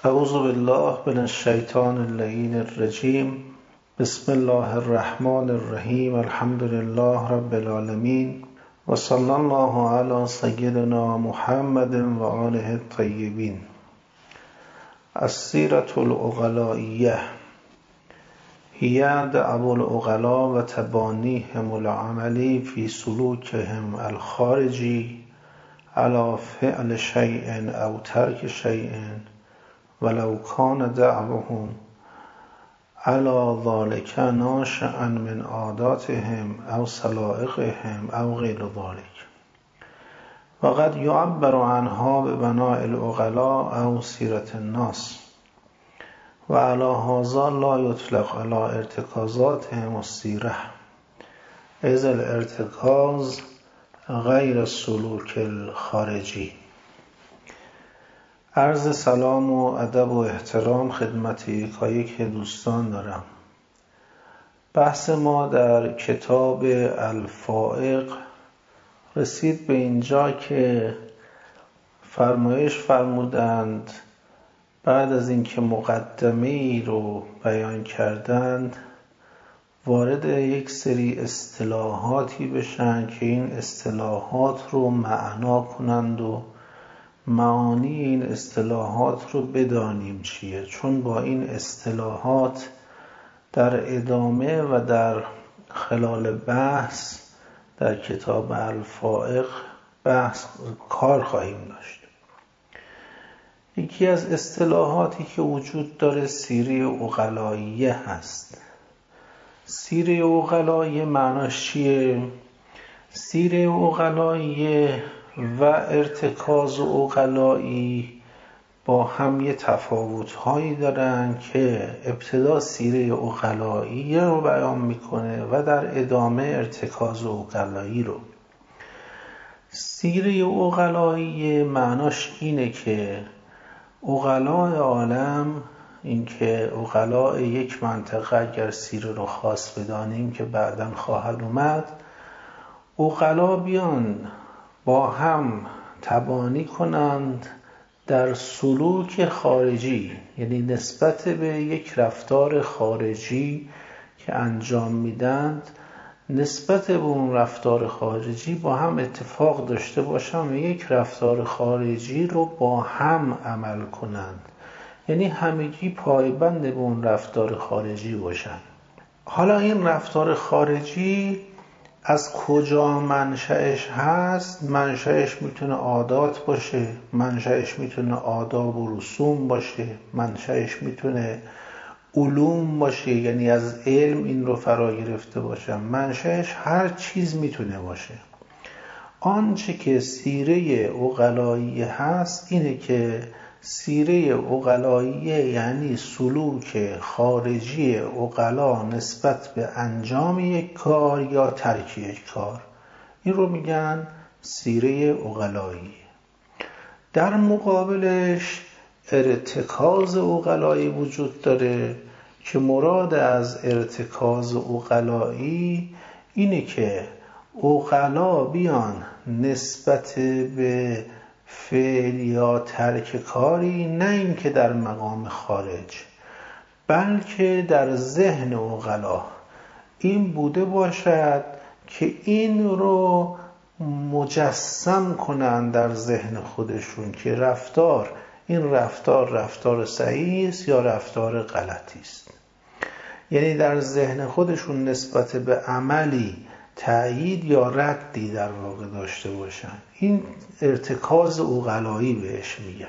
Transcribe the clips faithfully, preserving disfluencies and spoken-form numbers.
اعوذ بالله من الشیطان اللعین الرجیم. بسم الله الرحمن الرحیم. الحمد لله رب العالمین و صلی الله علی سیدنا محمد و آله الطیبین. السیرة العقلائیة هی دأب العقلاء و تبانیهم العملی فی سلوکهم الخارجی علی فعل شیء او ترک شیء ولو کان دعوهم علی ذلک ناشئا من عاداتهم او سلائقهم او غیر ذلک و قد یعبر عنها ببناء العقلاء او سیرة الناس و علی هذا لا یطلق علی ارتکازاتهم السیرة اذ الارتکاز غیر السلوک الخارجی. عرض سلام و ادب و احترام خدمت یکایک دوستان دارم. بحث ما در کتاب الفائق رسید به اینجا که فرمایش فرمودند بعد از اینکه مقدمه ای رو بیان کردند وارد یک سری اصطلاحاتی بشن که این اصطلاحات رو معنا کنند و معانی این اصطلاحات رو بدانیم چیه، چون با این اصطلاحات در ادامه و در خلال بحث در کتاب الفائق بحث کار خواهیم داشت. یکی از اصطلاحاتی که وجود داره سیره عقلائیه هست. سیره عقلائیه معناش چیه؟ سیره عقلائیه و ارتکاز عقلائی با هم یه تفاوت‌هایی دارن که ابتدا سیره عقلائی رو بیان میکنه و در ادامه ارتکاز عقلائی رو. سیره عقلائی معناش اینه که عقلاء عالم، این که عقلاء یک منطقه اگر سیره رو خاص بدانیم که بعداً خواهد اومد، عقلاء بیان با هم تبانی کنند در سلوک خارجی، یعنی نسبت به یک رفتار خارجی که انجام میدند نسبت به اون رفتار خارجی با هم اتفاق داشته باشند و یک رفتار خارجی رو با هم عمل کنند، یعنی همگی پایبند به اون رفتار خارجی باشند. حالا این رفتار خارجی از کجا منشأش هست؟ منشأش میتونه عادات باشه، منشأش میتونه آداب و رسوم باشه، منشأش میتونه علوم باشه، یعنی از علم این رو فرا گرفته باشه، منشأش هر چیز میتونه باشه. آنچه که سیره عقلائیه هست اینه که سیره عقلائیه یعنی سلوک خارجی عقلا نسبت به انجام یک کار یا ترک یک کار، این رو میگن سیره عقلائیه. در مقابلش ارتکاز عقلایی وجود داره که مراد از ارتکاز عقلایی اینه که عقلا بیان نسبت به فعل یا ترک کاری نه اینکه در مقام خارج بلکه در ذهن عقلا این بوده باشد که این رو مجسم کنند در ذهن خودشون که رفتار این رفتار رفتار صحیح است یا رفتار غلطی است، یعنی در ذهن خودشون نسبت به عملی تأیید یا ردی در واقع داشته باشن. این ارتکاز عقلایی بهش میگن.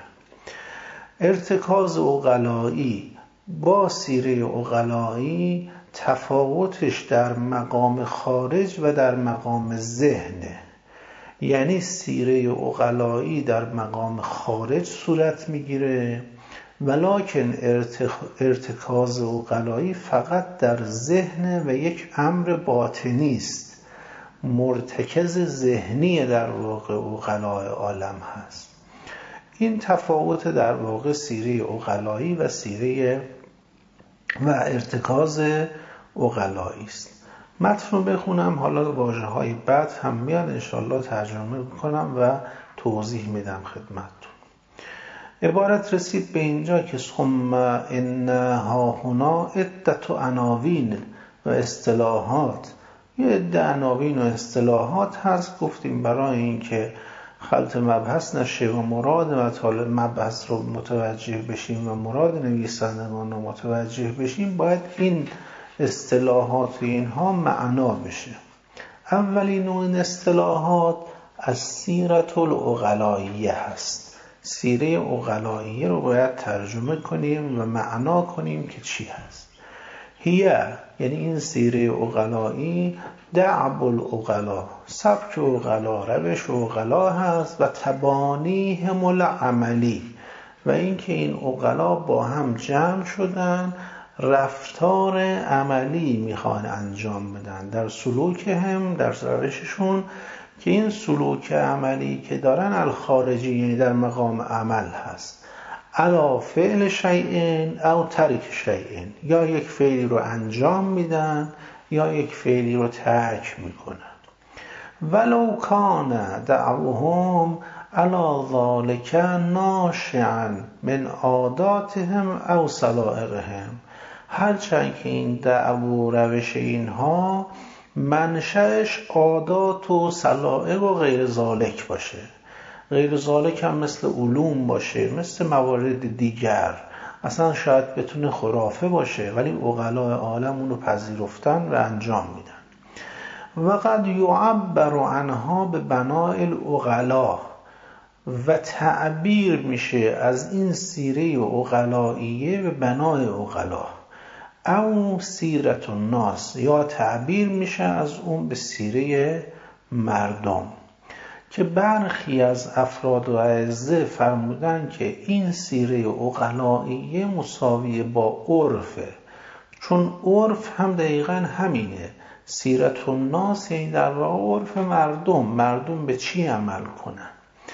ارتکاز عقلایی با سیره عقلایی تفاوتش در مقام خارج و در مقام ذهنه، یعنی سیره عقلایی در مقام خارج صورت میگیره ولکن ارتکاز عقلایی فقط در ذهن و یک امر باطنی است، مرتکز ذهنی در واقع عقلاء عالم هست. این تفاوت در واقع سیره عقلایی و سیره و ارتکاز عقلایی است. متن رو بخونم، حالا واژه های بعد هم میاد انشالله ترجمه کنم و توضیح میدم خدمتتون. عبارت رسید به اینجا که ثم ان هاهنا عدت عناوین و اصطلاحات، یه عده عناوین و اصطلاحات هست. گفتیم برای اینکه خلط مبحث نشه و مراد مطالب مبحث رو متوجه بشیم و مراد نویسندگان رو متوجه بشیم، باید این اصطلاحات اینها معنا بشه. اولین نوع این اصطلاحات از سیرت العقلائیه هست. سیره عقلائیه رو باید ترجمه کنیم و معنا کنیم که چی هست. هیه یعنی این سیره عقلائی دعب العقلا، سبک عقلا، روش عقلا هست و تبانیهم العملی، و اینکه این عقلا با هم جمع شدن رفتار عملی میخوان انجام بدن در سلوک هم، در روششون، که این سلوک عملی که دارن الخارجی یعنی در مقام عمل هست، علا فعل شیئین او ترک شیئین، یا یک فعلی رو انجام میدن یا یک فعلی رو ترک میکنن. ولو کان دعوهم علا ذالک ناشعا من عاداتهم او سلائقهم، هرچند که این دعو و روش اینها منشأش عادات و سلائق و غیر ذالک باشه، غیر ذالک هم مثل علوم باشه، مثل موارد دیگر، اصلا شاید بتونه خرافه باشه، ولی عقلاء عالم اونو پذیرفتن و انجام میدن. و قد یعبر عنها به بناء العقلاء، و تعبیر میشه از این سیره عقلائیه به بناء عقلاء، او سیرت الناس، یا تعبیر میشه از اون به سیره مردم، که برخی از افراد و اعزه فرمودن که این سیره عقلائیه مساوی با عرفه، چون عرف هم دقیقا همینه. سیرت الناس یعنی در واقع عرف مردم، مردم به چی عمل کنن.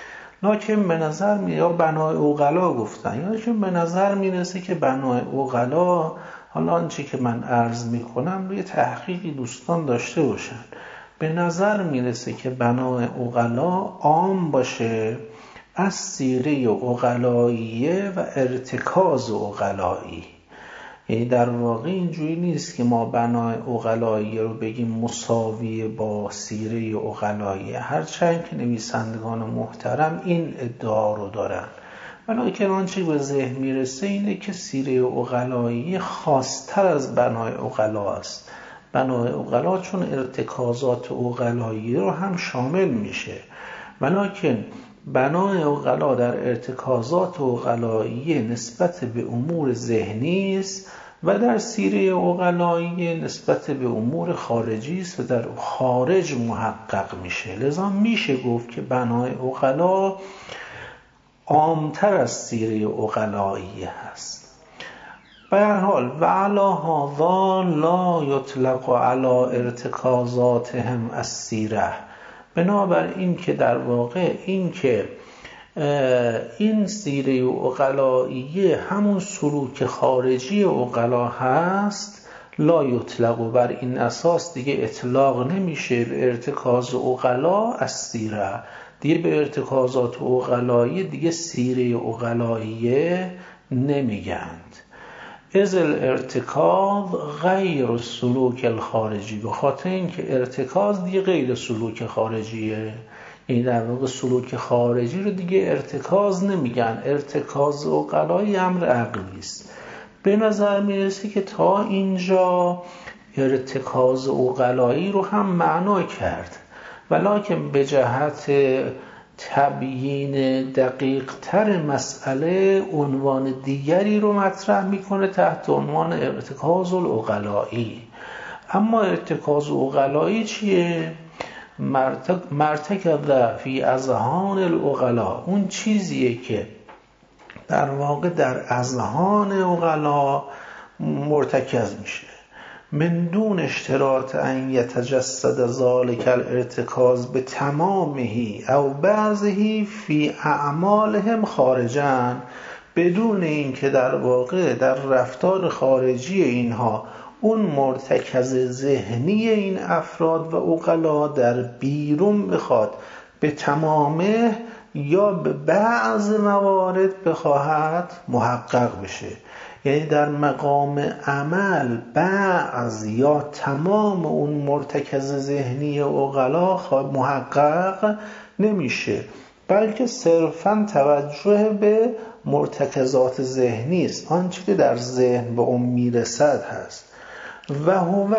لکن به نظر می یا بنای عقلا گفتن، یا که به نظر میرسه که بنای عقلا، حالا آنچه که من عرض میکنم روی تحقیقی دوستان داشته باشن، به نظر میرسه که بنای عقلا عام باشه از سیره عقلائیه و ارتکاز عقلایی. یعنی در واقع اینجوری نیست که ما بنای عقلائیه رو بگیم مساوی با سیره عقلائیه، هرچند که نویسندگان محترم این ادعا رو دارن، ولی آنچه به ذهن میرسه اینه که سیره عقلائیه خاص‌تر از بنای عقلا است. بنای عقلا چون ارتکازات عقلائیه رو هم شامل میشه، ولیکن بنای عقلا در ارتکازات عقلائیه نسبت به امور ذهنی است و در سیره عقلائیه نسبت به امور خارجی است و در خارج محقق میشه. لذا میشه گفت که بنای عقلا عامتر از سیره عقلائیه هست. به هر حال و علا هذا لا یطلق علی ارتکازاتهم السیره، بنابر این که در واقع این که این سیره عقلائیه همون سلوک خارجی عقلا هست، لا یطلق، و بر این اساس دیگه اطلاق نمیشه به ارتکاز عقلا از سیره، دیگه به ارتکازات عقلائیه دیگه سیره عقلائیه نمیگند. از الارتکاز غیر سلوک الخارجی، به خاطر اینکه ارتکاز دیگه غیر سلوک خارجیه، این در واقع سلوک خارجی رو دیگه ارتکاز نمیگن، ارتکاز عقلایی امر عقلی است. به نظر میرسه که تا اینجا ارتکاز عقلایی رو هم معنا کرد، ولکن به جهت تبیین دقیق تر مسئله عنوان دیگری رو مطرح میکنه تحت عنوان ارتکاز العقلایی. اما ارتکاز عقلایی چیه؟ مرتکز فی اذهان العقلا، اون چیزیه که در واقع در اذهان عقلا مرتکز میشه، من دون اشتراط ان یتجسد ذلک الارتکاز به تمامه او بعضه فی اعمالهم خارجا، بدون اینکه در واقع در رفتار خارجی اینها اون مرتکز ذهنی این افراد و عقلا در بیرون بخواد به تمامه یا به بعض موارد بخواهد محقق بشه. یعنی در مقام عمل بعض یا تمام اون مرتکز ذهنی عقلا محقق نمیشه، بلکه صرفاً توجه به مرتکزات ذهنی است، آنچه که در ذهن به اون میرسد هست. و هو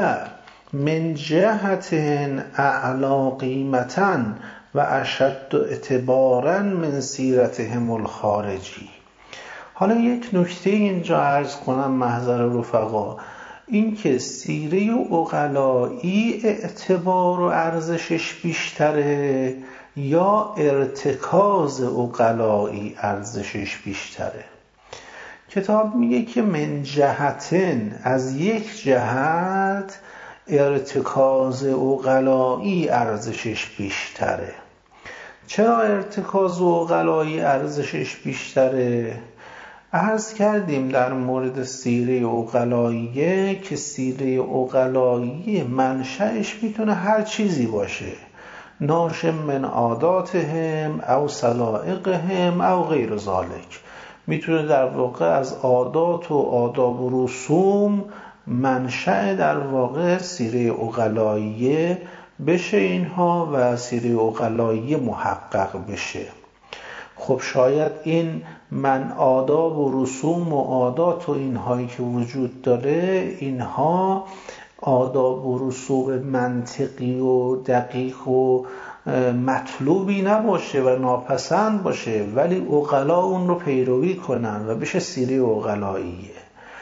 من جهت اعلا قیمتاً و اشد اعتباراً من سیرتهم الخارجی. حالا یک نکته اینجا عرض کنم محضر رفقا، این که سیره عقلایی اعتبار و ارزشش بیشتره یا ارتکاز عقلایی ارزشش بیشتره؟ کتاب میگه که من جهتن، از یک جهت ارتکاز عقلایی ارزشش بیشتره. چرا ارتکاز عقلایی ارزشش بیشتره؟ عرض کردیم در مورد سیره عقلاییه که سیره عقلایی منشأش میتونه هر چیزی باشه، ناشم من عاداتهم او سلائقهم او غیر ذالک. میتونه در واقع از عادات و آداب و رسوم منشأ در واقع سیره عقلاییه بشه اینها و سیره عقلاییه محقق بشه. خب شاید این من آداب و رسوم و عادات و اینهایی که وجود داره، اینها آداب و رسوم منطقی و دقیق و مطلوبی نباشه و ناپسند باشه، ولی عقلا اون رو پیروی کنن و بشه سیره عقلاییه.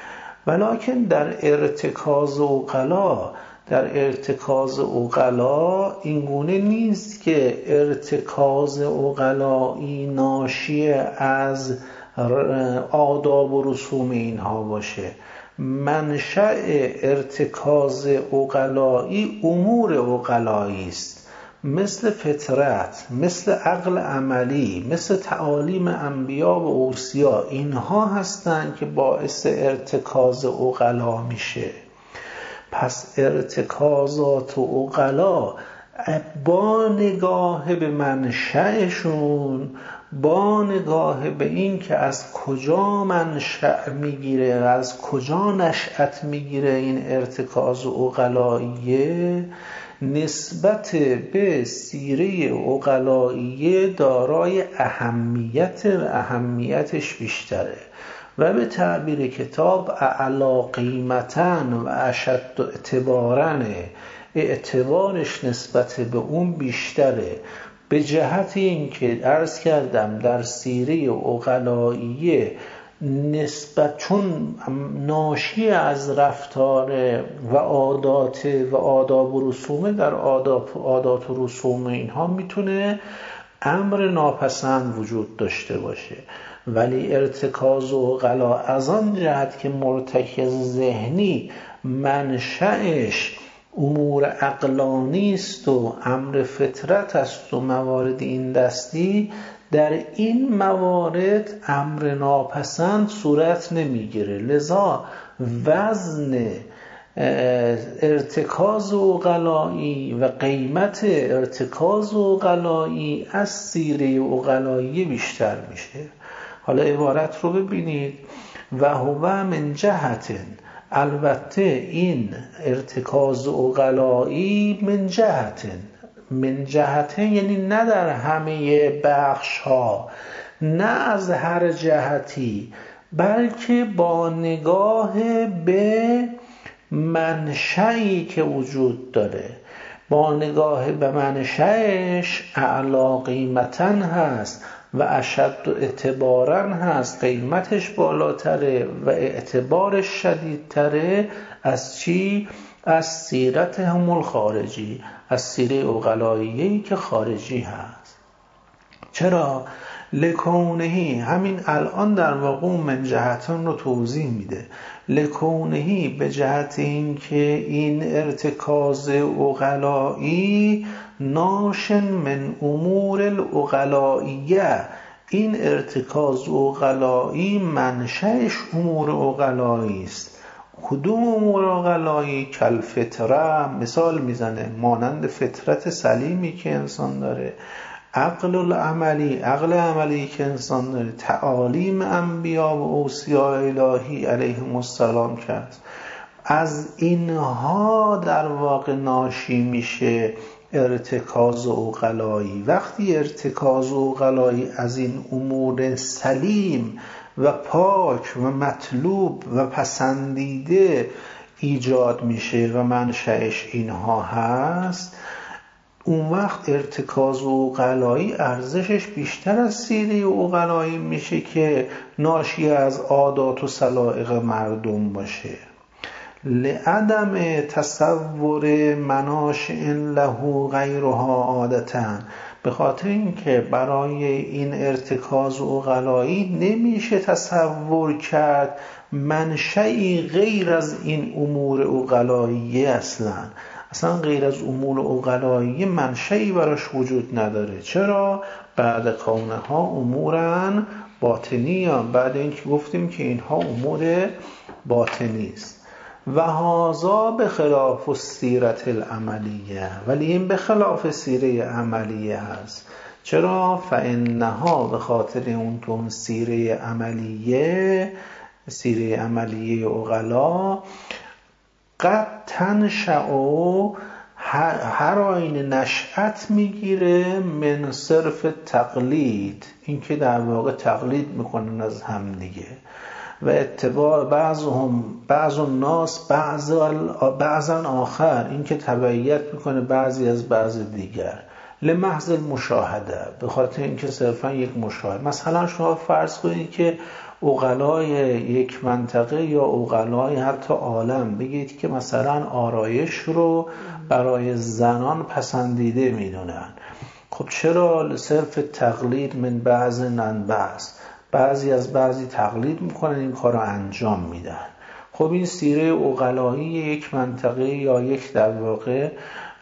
ولکن در ارتکاز عقلا در ارتکاز عقلا این گونه نیست که ارتکاز عقلایی ناشی از آداب و رسوم اینها باشه. منشأ ارتکاز عقلایی امور عقلایی است، مثل فطرت، مثل عقل عملی، مثل تعالیم انبیا و اوصیا. اینها هستند که باعث ارتکاز عقلا میشه. پس ارتکازات و عقلا با نگاه به منشأشون، با نگاه به این که از کجا منشأ میگیره، از کجا نشأت میگیره این ارتکاز عقلاییه، نسبت به سیره عقلاییه دارای اهمیت و اهمیتش بیشتره و به تعبیر کتاب اعلا قیمتاً و اشد اعتباراً، اعتبارش نسبت به اون بیشتره، به جهت این که عرض کردم در سیره عقلاییه نسبت چون ناشی از رفتار و عادات و آداب و رسوم، در آداب عادات و رسوم اینها میتونه امر ناپسند وجود داشته باشه، ولی ارتکاز و عقلا از آن جهت که مرتکز ذهنی منشأش امور عقلانی است و امر فطرت است و موارد این دستی، در این موارد امر ناپسند صورت نمیگیره. لذا وزن ارتکاز عقلایی و قیمت ارتکاز عقلایی از سیره عقلایی بیشتر میشه. حالا عبارت رو ببینید، و هو من جهتن، البته این ارتکاز عقلایی من جهتن، من جهتن یعنی نه در همه بخش ها، نه از هر جهتی، بلکه با نگاه به منشأی که وجود داره، با نگاه به منشأش اعلا قیمتاً هست و اشد اعتباراً هست، قیمتش بالاتره و اعتبارش شدیدتره. از چی؟ از سیرتهم الخارجی، از سیره عقلاییه‌ای که خارجی هست. چرا؟ لکونهی، همین الان در واقع من جهتان رو توضیح میده. لکونهی به جهت این که این ارتکاز عقلایی ناشن من امور العقلائیه، این ارتکاز عقلایی منشأش امور عقلایی است. کدوم امور عقلایی؟ کل فطره، مثال میزنه مانند فطرت سلیمی که انسان داره، عقل العملی، عقل عملی که انسان داره، تعالیم انبیا و اوصیاء الهی علیهم السلام کرد، از اینها در واقع ناشی میشه ارتکاز عقلایی. وقتی ارتکاز عقلایی از این امور سلیم و پاک و مطلوب و پسندیده ایجاد میشه و منشأش اینها هست، اون وقت ارتکاز عقلایی ارزشش بیشتر از سیره عقلایی میشه که ناشی از عادات و سلائق مردم باشه. لعدم تصور مناشئ له غیرها عادتاً، به خاطر اینکه برای این ارتکاز عقلایی نمیشه تصور کرد منشئی غیر از این امور عقلایی، اصلا اصلا غیر از امور عقلایی منشئی براش وجود نداره. چرا؟ بعد کونها امورن باطنی، بعد اینکه گفتیم که اینها امور باطنی است. و هذا به خلاف السیرت العملیه، ولی این به خلاف سیره عملیه هست. چرا؟ فانها، به خاطر اون که اون سیره عملیه، سیره عملیه عقلا، قد تنشأ، هر آینه نشأت میگیره من صرف تقلید، این که در واقع تقلید میکنن از هم دیگه، و اتباع بعضهم بعض الناس بعضا آخر، این که تبعیت میکنه بعضی از بعض دیگر، لمحض المشاهده، به خاطر اینکه صرفا یک مشاهده. مثلا شما فرض کنید که عقلای یک منطقه یا عقلای حتی عالم بگید که مثلا آرایش رو برای زنان پسندیده میدونن. خب چرا؟ صرف تقلید من بعض نن بعض، بعضی از بعضی تقلید میکنن، این کار رو انجام میدن. خب این سیره عقلایی یک منطقه یا یک در واقع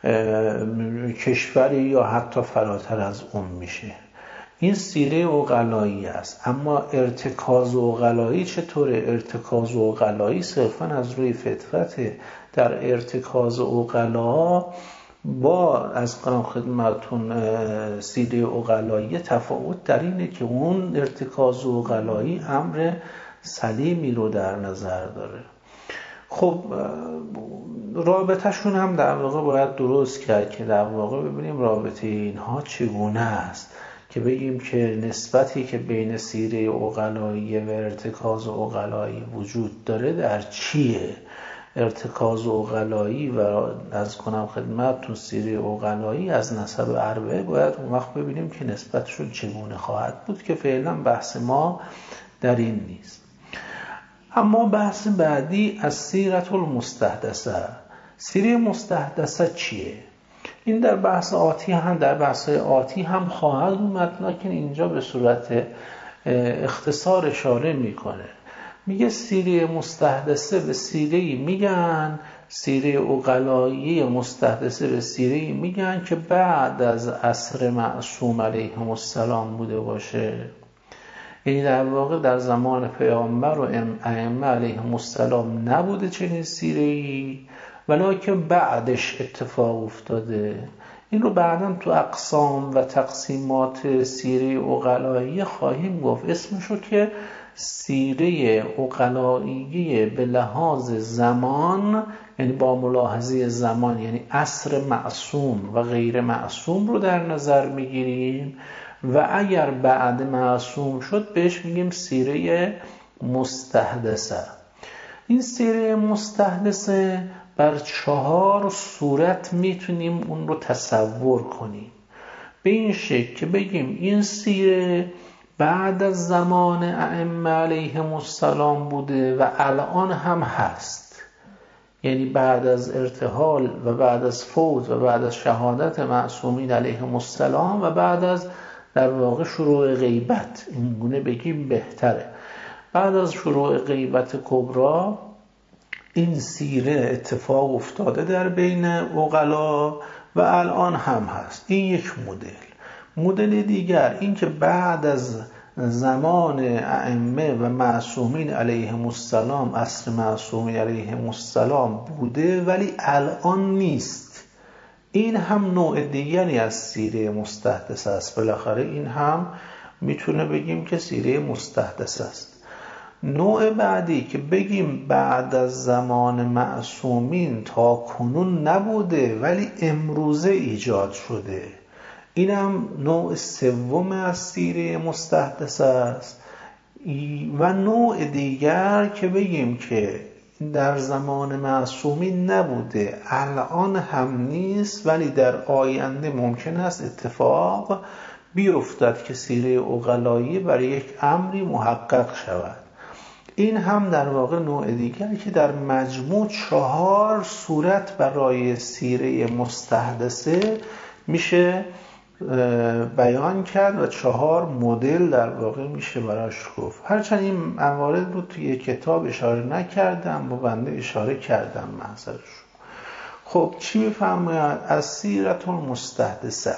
کشوری یا حتی فراتر از اون میشه. این سیره عقلایی است. اما ارتکاز عقلایی چطوره؟ ارتکاز عقلایی صرفا از روی فطرته. در ارتکاز عقلا با از قرآن خدمتون سیره عقلایی تفاوت در اینه که اون ارتکاز عقلایی امر سلیمی رو در نظر داره. خب رابطهشون هم در واقع باید درست کرد که در واقع ببینیم رابطه اینها چگونه است، که بگیم که نسبتی که بین سیره عقلایی و ارتکاز عقلایی وجود داره در چیه. ارتکاز عقلایی و از کنم خدمتتون سیره عقلایی از نسب اربعه باید اون وقت ببینیم که نسبتشون چگونه خواهد بود، که فعلا بحث ما در این نیست. اما بحث بعدی از سیرت المستحدثه. سیره مستحدثه چیه؟ این در بحث آتی هم در بحث آتی هم خواهد اومد، لکن اینجا به صورت اختصار اشاره میکنه. میگه سیره مستحدثه به سیره‌ای میگن، سیره عقلایی مستحدثه به سیره‌ای میگن که بعد از عصر معصوم علیهم السلام بوده باشه. یعنی در واقع در زمان پیامبر و ائمه علیهم السلام نبوده چنین سیره‌ای، ولیکن بعدش اتفاق افتاده. این رو بعداً تو اقسام و تقسیمات سیره عقلایی خواهیم گفت. اسمشو که سیره عقلایی به لحاظ زمان، یعنی با ملاحظه زمان، یعنی عصر معصوم و غیر معصوم رو در نظر میگیریم، و اگر بعد معصوم شد بهش میگیم سیره مستحدثه. این سیره مستحدثه بر چهار صورت میتونیم اون رو تصور کنیم. به این شکل که بگیم این سیره بعد از زمان ائمه علیهم السلام بوده و الان هم هست، یعنی بعد از ارتحال و بعد از فوت و بعد از شهادت معصومین علیهم السلام و بعد از در واقع شروع غیبت، این گونه بگیم بهتره، بعد از شروع غیبت کبرا این سیره اتفاق افتاده در بین عقلا و الان هم هست. این یک مدل. مدل دیگر این که بعد از زمان ائمه و معصومین علیهم السلام، عصر معصومین علیهم السلام بوده ولی الان نیست. این هم نوع دیگری از سیره مستحدثه است. بالاخره این هم میتونه بگیم که سیره مستحدثه است. نوع بعدی که بگیم بعد از زمان معصومین تا کنون نبوده ولی امروزه ایجاد شده، اینم نوع سوم از سیره مستحدثه است. و نوع دیگر که بگیم که در زمان معصومین نبوده، الان هم نیست، ولی در آینده ممکن است اتفاق بیفتد که سیره عقلایی برای یک امری محقق شود. این هم در واقع نوع دیگری که در مجموع چهار صورت برای سیره مستحدثه میشه بیان کرد و چهار مدل در واقع میشه براش گفت. هرچند این موارد رو توی کتاب اشاره نکردم، با بنده اشاره کردم محضرشون. خب چی میفرماید از سیرت المستحدثه؟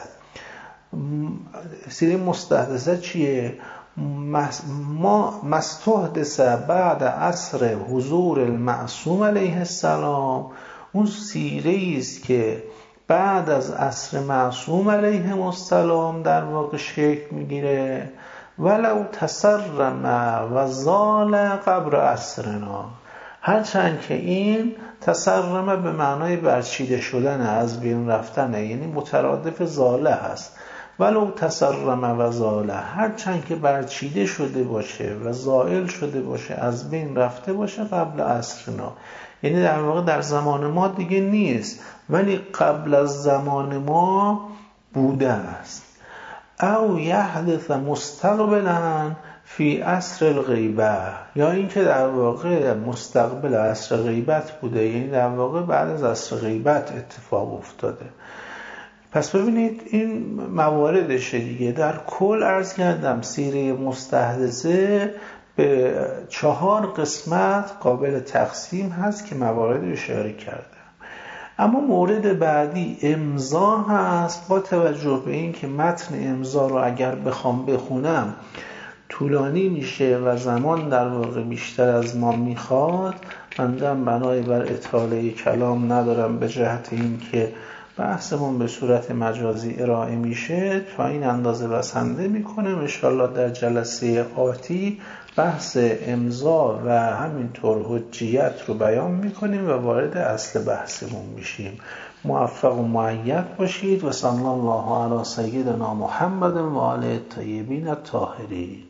سیره مستحدثه چیه؟ ما مستحدثه بعد عصر حضور المعصوم علیه السلام، اون سیره است که بعد از عصر معصوم علیه السلام در واقع شکل میگیره. ولو تسرم و زال قبر عصرنا، هرچند که این تسرمه به معنای برچیده شدن، از بین رفتنه، یعنی مترادف زاله هست. ولو تسرم و زاله، هرچند که برچیده شده باشه و زائل شده باشه، از بین رفته باشه قبل عصرنا، یعنی در واقع در زمان ما دیگه نیست ولی قبل از زمان ما بوده است. او یحدث مستقبلا فی عصر الغیبه، یا اینکه در واقع مستقبل عصر غیبت بوده، یعنی در واقع بعد از عصر غیبت اتفاق افتاده. پس ببینید این مواردشه دیگه. در کل عرض کردم سیره مستحدثه به چهار قسمت قابل تقسیم هست که موارد اشاره کردم. اما مورد بعدی امضا هست. با توجه به این که متن امضا رو اگر بخوام بخونم طولانی میشه و زمان در واقع بیشتر از ما میخواد، من بنای بر اطاله کلام ندارم به جهت این که بحثمون به صورت مجازی ارائه میشه، تا این اندازه بسنده میکنم. انشاءالله در جلسه آتی بحث امضا و همینطور حجیت رو بیان میکنیم و وارد اصل بحثمون میشیم. موفق و مؤید باشید و صلی الله علی سیدنا محمد و آله الطیبین الطاهرین.